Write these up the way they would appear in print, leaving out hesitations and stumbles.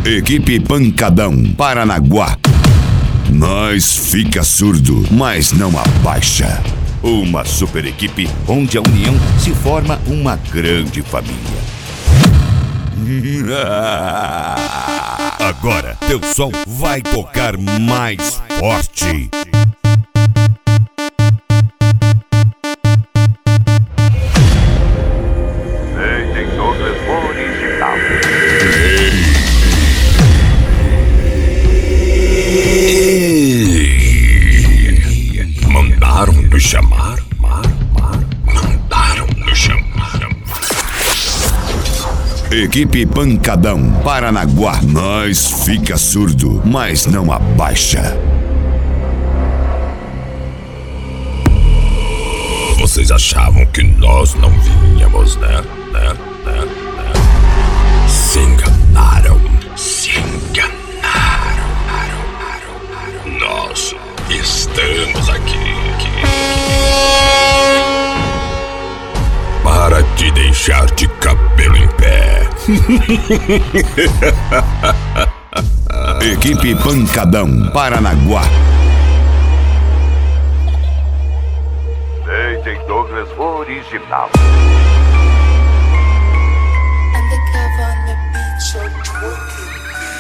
Equipe Pancadão, Paranaguá. Nós fica surdo, mas não abaixa. Uma super equipe onde a união se forma uma grande família. Agora teu som vai tocar mais forte. Mandaram nos chamar? Mandaram nos chamar. Equipe Pancadão, Paranaguá. Nós fica surdo, mas não abaixa. Vocês achavam que nós não vinhamos, né? Se enganaram. Nós estamos aqui para te deixar de cabelo em pé. Equipe Pancadão, Paranaguá. DJ Douglas original. Undercover on the beach, you're twerking.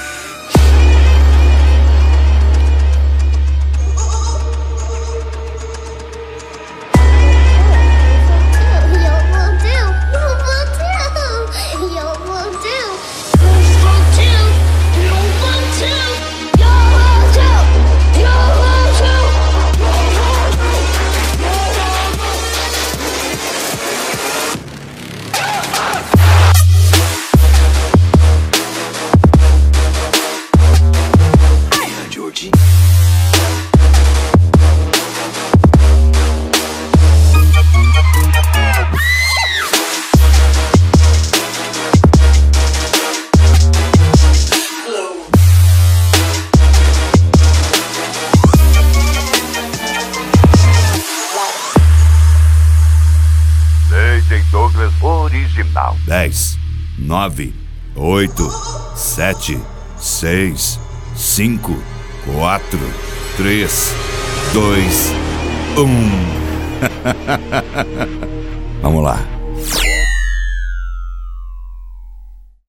DJ Douglas original. 10, 9, 8, 7, 6, 5, 4, 3, 2, 1. Vamos lá.